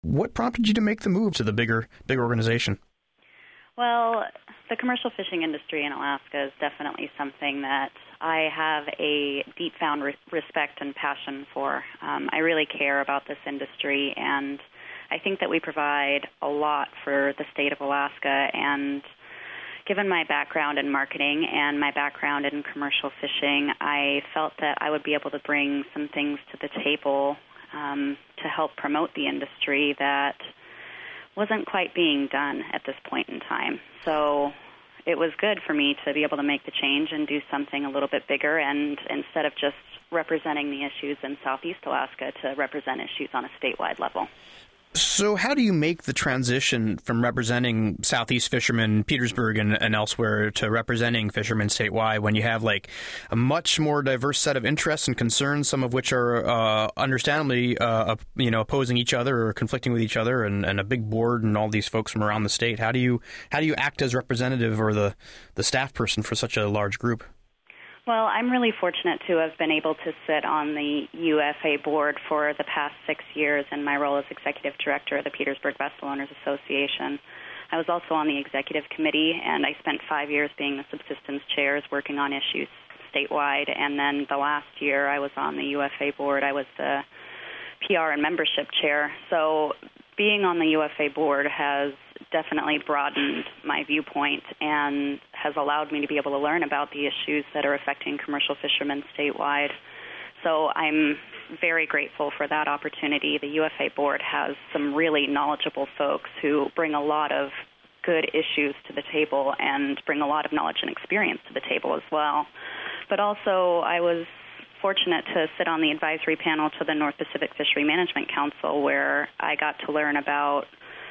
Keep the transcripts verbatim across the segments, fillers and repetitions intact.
What prompted you to make the move to the bigger, bigger organization? Well, the commercial fishing industry in Alaska is definitely something that I have a deep found re- respect and passion for. Um, I really care about this industry, and I think that we provide a lot for the state of Alaska. And given my background in marketing and my background in commercial fishing, I felt that I would be able to bring some things to the table um, to help promote the industry that wasn't quite being done at this point in time. So it was good for me to be able to make the change and do something a little bit bigger, and instead of just representing the issues in Southeast Alaska, to represent issues on a statewide level. So how do you make the transition from representing Southeast fishermen, Petersburg and, and elsewhere, to representing fishermen statewide when you have like a much more diverse set of interests and concerns, some of which are uh, understandably uh, you know opposing each other or conflicting with each other, and, and a big board and all these folks from around the state? How do you how do you act as representative or the, the staff person for such a large group? Well, I'm really fortunate to have been able to sit on the U F A board for the past six years in my role as executive director of the Petersburg Vessel Owners Association. I was also on the executive committee, and I spent five years being the subsistence chairs working on issues statewide. And then the last year I was on the U F A board, I was the P R and membership chair. So being on the U F A board has definitely broadened my viewpoint and has allowed me to be able to learn about the issues that are affecting commercial fishermen statewide. So I'm very grateful for that opportunity. The U F A board has some really knowledgeable folks who bring a lot of good issues to the table and bring a lot of knowledge and experience to the table as well. But also I was fortunate to sit on the advisory panel to the North Pacific Fishery Management Council, where I got to learn about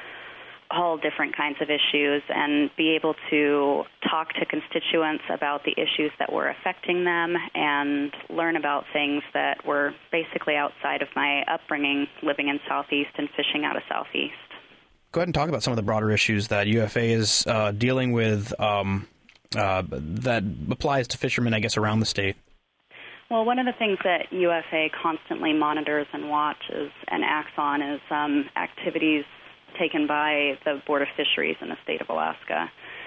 all different kinds of issues and be able to talk to constituents about the issues that were affecting them and learn about things that were basically outside of my upbringing, living in Southeast and fishing out of Southeast. Go ahead and talk about some of the broader issues that U F A is uh, dealing with um, uh, that applies to fishermen, I guess, around the state. Well, one of the things that U F A constantly monitors and watches and acts on is um, activities taken by the Board of Fisheries in the state of Alaska.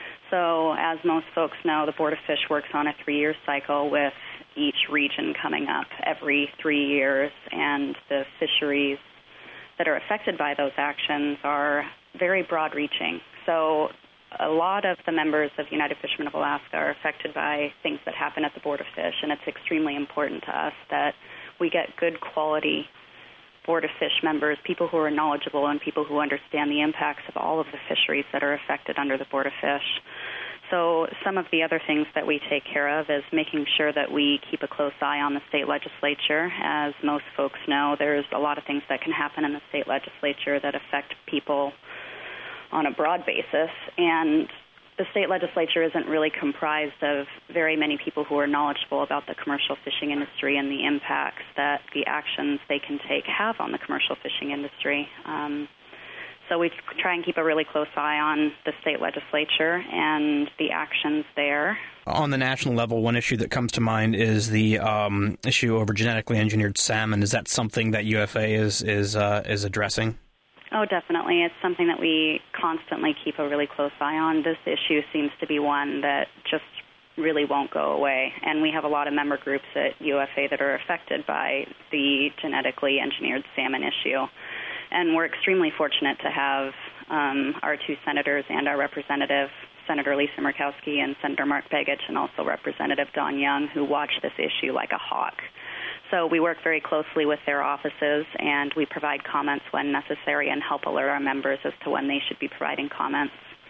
So as most folks know, the Board of Fish works on a three-year cycle with each region coming up every three years, and the fisheries that are affected by those actions are very broad-reaching. So a lot of the members of United Fishermen of Alaska are affected by things that happen at the Board of Fish, and it's extremely important to us that we get good quality Board of Fish members, people who are knowledgeable and people who understand the impacts of all of the fisheries that are affected under the Board of Fish. So some of the other things that we take care of is making sure that we keep a close eye on the state legislature. As most folks know, there's a lot of things that can happen in the state legislature that affect people on a broad basis, and the state legislature isn't really comprised of very many people who are knowledgeable about the commercial fishing industry and the impacts that the actions they can take have on the commercial fishing industry. Um, so we try and keep a really close eye on the state legislature and the actions there. On the national level, one issue that comes to mind is the um, issue over genetically engineered salmon. Is that something that U F A is is uh, is addressing? Oh, definitely. It's something that we constantly keep a really close eye on. This issue seems to be one that just really won't go away. And we have a lot of member groups at U F A that are affected by the genetically engineered salmon issue. And we're extremely fortunate to have um, our two senators and our representative, Senator Lisa Murkowski and Senator Mark Begich, and also Representative Don Young, who watch this issue like a hawk. So we work very closely with their offices, and we provide comments when necessary and help alert our members as to when they should be providing comments.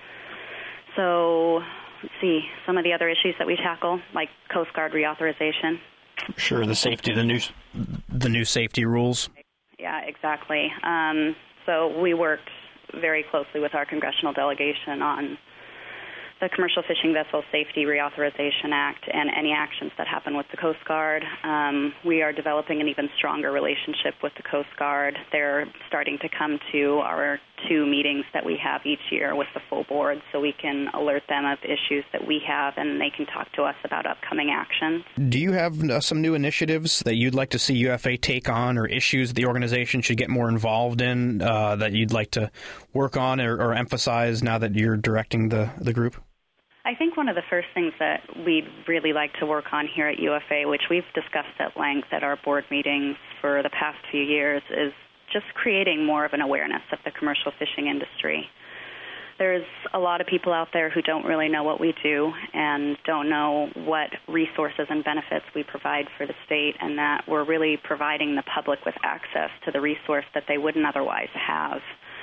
So let's see, some of the other issues that we tackle, like Coast Guard reauthorization. Sure, the safety, the new, the new safety rules. Yeah, exactly. Um, so we worked very closely with our congressional delegation on the Commercial Fishing Vessel Safety Reauthorization Act and any actions that happen with the Coast Guard. Um, we are developing an even stronger relationship with the Coast Guard. They're starting to come to our two meetings that we have each year with the full board so we can alert them of issues that we have and they can talk to us about upcoming actions. Do you have uh, some new initiatives that you'd like to see U F A take on or issues the organization should get more involved in uh, that you'd like to work on or, or emphasize now that you're directing the, the group? I think one of the first things that we'd really like to work on here at U F A, which we've discussed at length at our board meetings for the past few years, is just creating more of an awareness of the commercial fishing industry. There's a lot of people out there who don't really know what we do and don't know what resources and benefits we provide for the state, and that we're really providing the public with access to the resource that they wouldn't otherwise have.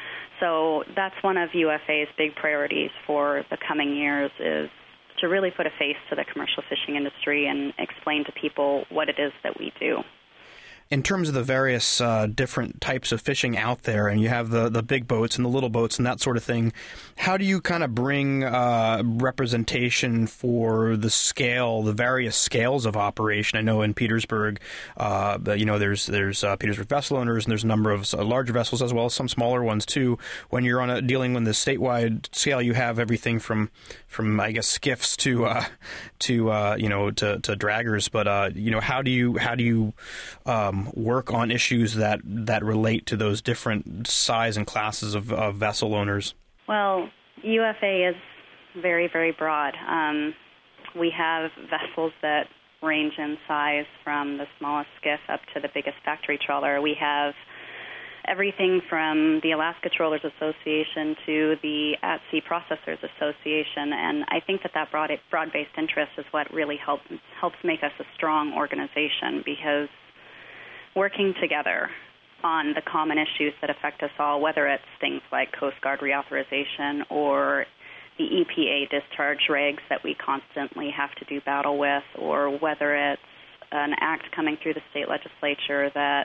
So that's one of U F A's big priorities for the coming years, is to really put a face to the commercial fishing industry and explain to people what it is that we do. In terms of the various uh, different types of fishing out there, and you have the, the big boats and the little boats and that sort of thing, how do you kind of bring uh, representation for the scale, the various scales of operation? I know in Petersburg, uh, you know, there's there's uh, Petersburg vessel owners, and there's a number of uh, larger vessels as well as some smaller ones too. When you're on a, dealing with the statewide scale, you have everything from from I guess skiffs to uh, to uh, you know to, to draggers. But uh, you know, how do you how do you um, work on issues that, that relate to those different size and classes of, of vessel owners? Well, U F A is very, very broad. Um, we have vessels that range in size from the smallest skiff up to the biggest factory trawler. We have everything from the Alaska Trawlers Association to the At-Sea Processors Association, and I think that that broad, broad-based interest is what really helps, helps make us a strong organization, because working together on the common issues that affect us all, whether it's things like Coast Guard reauthorization or the E P A discharge regs that we constantly have to do battle with, or whether it's an act coming through the state legislature that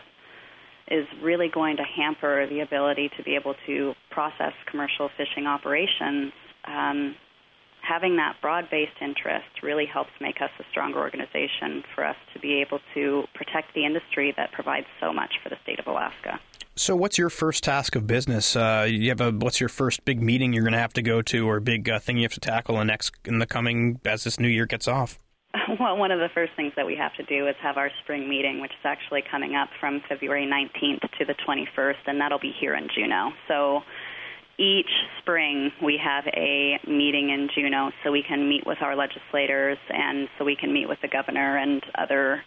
is really going to hamper the ability to be able to process commercial fishing operations, um, having that broad-based interest really helps make us a stronger organization for us to be able to protect the industry that provides so much for the state of Alaska. So what's your first task of business? Uh, you have a, what's your first big meeting you're going to have to go to, or big uh, thing you have to tackle in, next, in the coming, as this new year gets off? Well, one of the first things that we have to do is have our spring meeting, which is actually coming up from February nineteenth to the twenty-first, and that'll be here in Juneau. So each spring we have a meeting in Juneau so we can meet with our legislators and so we can meet with the governor and other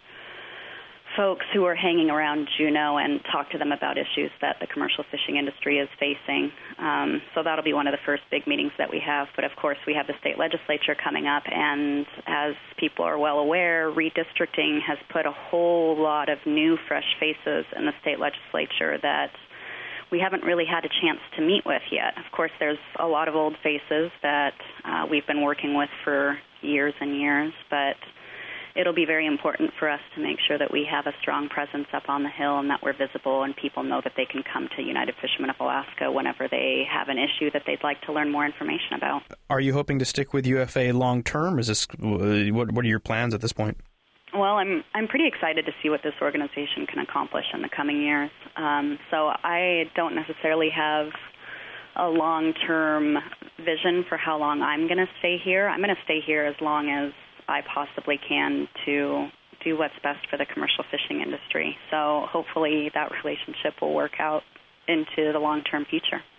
folks who are hanging around Juneau and talk to them about issues that the commercial fishing industry is facing. Um, so that'll be one of the first big meetings that we have. But, of course, we have the state legislature coming up, and as people are well aware, redistricting has put a whole lot of new, fresh faces in the state legislature that we haven't really had a chance to meet with yet. Of course, there's a lot of old faces that uh, we've been working with for years and years, but it'll be very important for us to make sure that we have a strong presence up on the Hill and that we're visible and people know that they can come to United Fishermen of Alaska whenever they have an issue that they'd like to learn more information about. Are you hoping to stick with U F A long term? Is this what, what are your plans at this point? Well, I'm I'm pretty excited to see what this organization can accomplish in the coming years. Um, so I don't necessarily have a long-term vision for how long I'm going to stay here. I'm going to stay here as long as I possibly can to do what's best for the commercial fishing industry. So hopefully that relationship will work out into the long-term future.